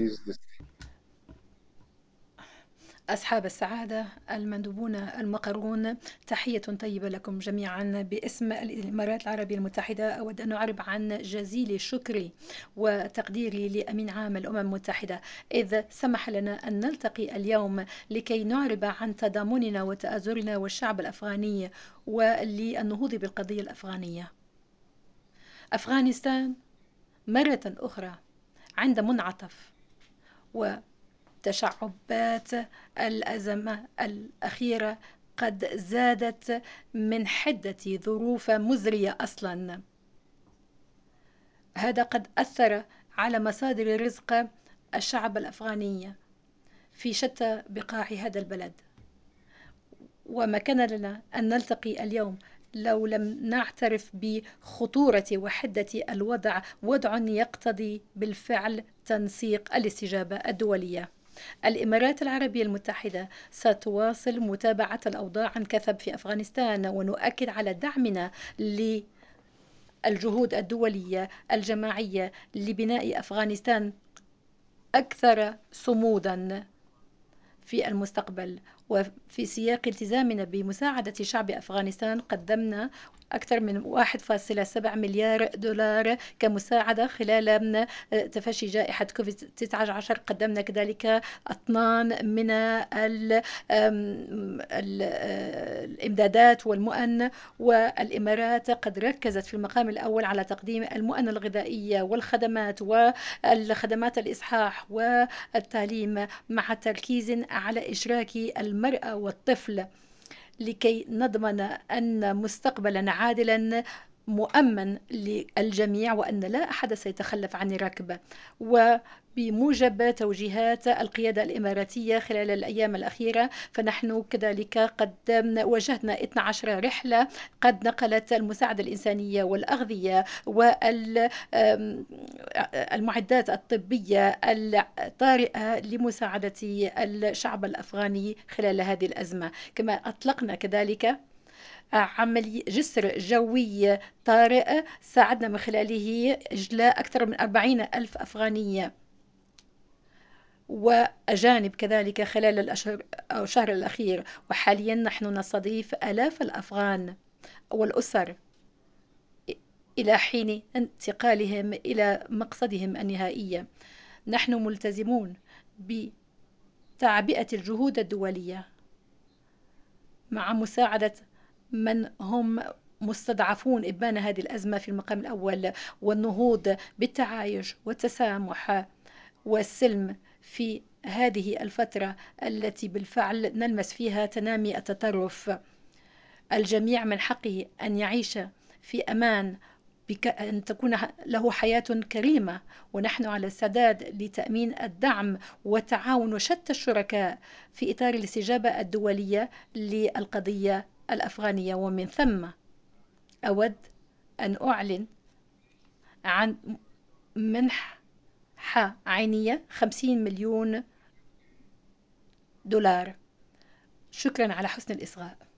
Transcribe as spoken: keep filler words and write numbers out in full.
أصحاب السعادة المندوبون المقرون، تحية طيبة لكم جميعا. باسم الإمارات العربية المتحدة أود أن أعرب عن جزيل شكري وتقديري لأمين عام الأمم المتحدة، إذ سمح لنا أن نلتقي اليوم لكي نعرب عن تضامننا وتآزرنا والشعب الأفغاني وللنهوض بالقضية الأفغانية. أفغانستان مرة أخرى عند منعطف، وتشعبات الأزمة الأخيرة قد زادت من حدة ظروف مزرية أصلا. هذا قد أثر على مصادر رزق الشعب الأفغاني في شتى بقاع هذا البلد، وما كان لنا أن نلتقي اليوم لو لم نعترف بخطورة وحدة الوضع، وضع يقتضي بالفعل تنسيق الاستجابة الدولية. الإمارات العربية المتحدة ستواصل متابعة الأوضاع عن كثب في أفغانستان، ونؤكد على دعمنا للجهود الدولية الجماعية لبناء أفغانستان أكثر صمودا في المستقبل. وفي سياق التزامنا بمساعدة شعب أفغانستان قدمنا أكثر من واحد فاصلة سبعة مليار دولار كمساعدة خلال تفشي جائحة كوفيد تسعة عشر. قدمنا كذلك أطنان من ال ال الإمدادات والمؤن، والإمارات قد ركزت في المقام الأول على تقديم المؤن الغذائية والخدمات والخدمات الإصحاح والتعليم، مع تركيز على إشراك المرأة والطفل، لكي نضمن أن مستقبلا عادلا مؤمن للجميع، وأن لا أحد سيتخلف عن الركب. وبموجب توجيهات القيادة الإماراتية خلال الأيام الأخيرة، فنحن كذلك قد وجهنا اثنتي عشرة رحلة قد نقلت المساعدة الإنسانية والأغذية والمعدات الطبية الطارئة لمساعدة الشعب الأفغاني خلال هذه الأزمة. كما أطلقنا كذلك عملي جسر جوي طارئ ساعدنا من خلاله إجلاء أكثر من أربعين ألف أفغانية وأجانب كذلك خلال الأشهر أو الشهر الأخير. وحاليا نحن نستضيف آلاف الأفغان والأسر إلى حين انتقالهم إلى مقصدهم النهائي. نحن ملتزمون بتعبئة الجهود الدولية مع مساعدة من هم مستضعفون إبان هذه الأزمة في المقام الأول، والنهوض بالتعايش والتسامح والسلم في هذه الفترة التي بالفعل نلمس فيها تنامي التطرف. الجميع من حقه أن يعيش في أمان، أن تكون له حياة كريمة، ونحن على استعداد لتأمين الدعم وتعاون شتى الشركاء في إطار الاستجابة الدولية للقضية الأفغانية. ومن ثم أود أن أعلن عن منحة عينية خمسين مليون دولار. شكرا على حسن الإصغاء.